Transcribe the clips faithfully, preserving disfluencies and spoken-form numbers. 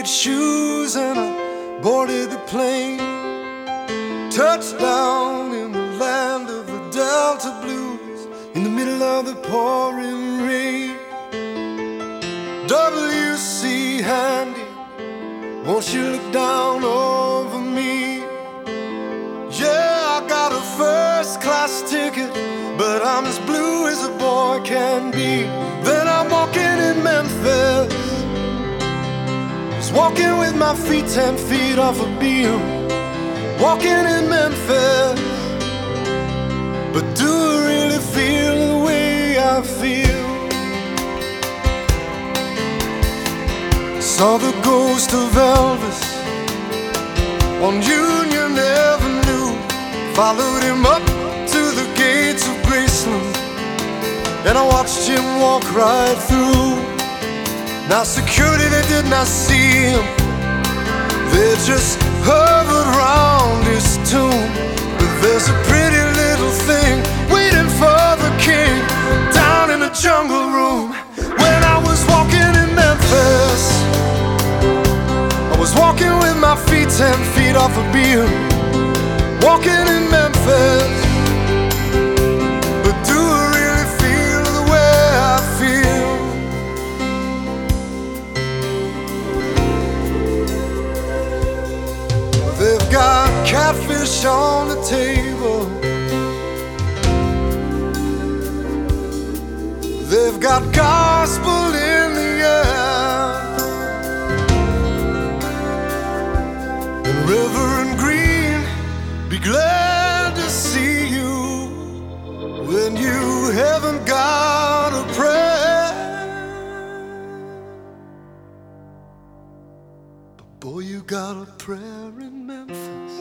suede shoes and I boarded the plane. Touched down in the land of the Delta Blues, in the middle of the pouring rain. W C Handy, won't you look down over me? Yeah, I got a first class ticket, but I'm as blue as a boy can be. Then I'm walking in Memphis, just walking with my feet ten feet off a beam. Walking in Memphis, but do I really feel the way I feel? Saw the ghost of Elvis on Union Avenue, followed him up to the gates of Graceland, and I watched him walk right through. Now security, they did not see him, they just hovered round his tomb. But there's a pretty little thing waiting for the king down in the jungle room. When I was walking in Memphis, I was walking with my feet ten feet off a beam. Walking in Memphis, but do I really feel the way I feel? They've got catfish on the table, they've got gospel in the air, and Reverend Green, be glad to see you when you haven't got a prayer. But boy, you got a prayer in Memphis.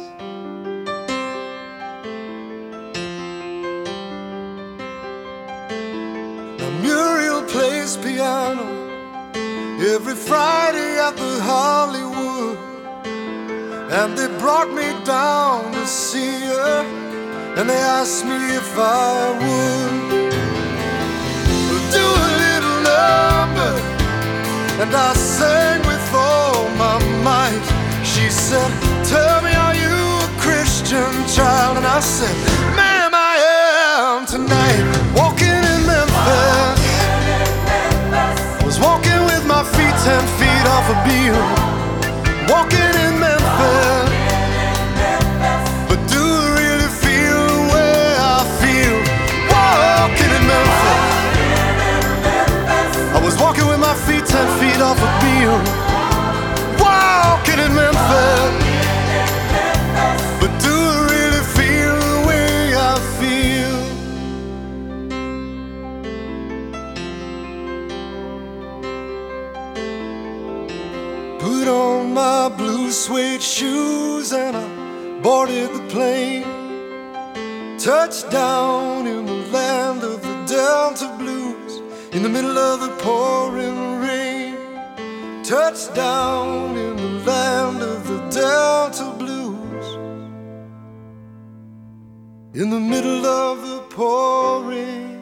Now Muriel plays piano every Friday at the Hollywood, and they brought me down to see her, and they asked me if I would do a little number, and I sang with all my might. She said, tell me, are you a Christian child? And I said, ma'am, I am tonight. Walking in Memphis, was walking with my feet ten feet off a beam. Walking in Memphis, but do I really feel the way I feel? Walking in Memphis, I was walking with my feet ten feet off a beam. Walking in Memphis, but do I really feel the way I feel? Put on my blue suede shoes and I boarded the plane. Touched down in the land of the Delta Blues, in the middle of the pouring rain. Touched down in the land of the Delta Blues, in the middle of the pouring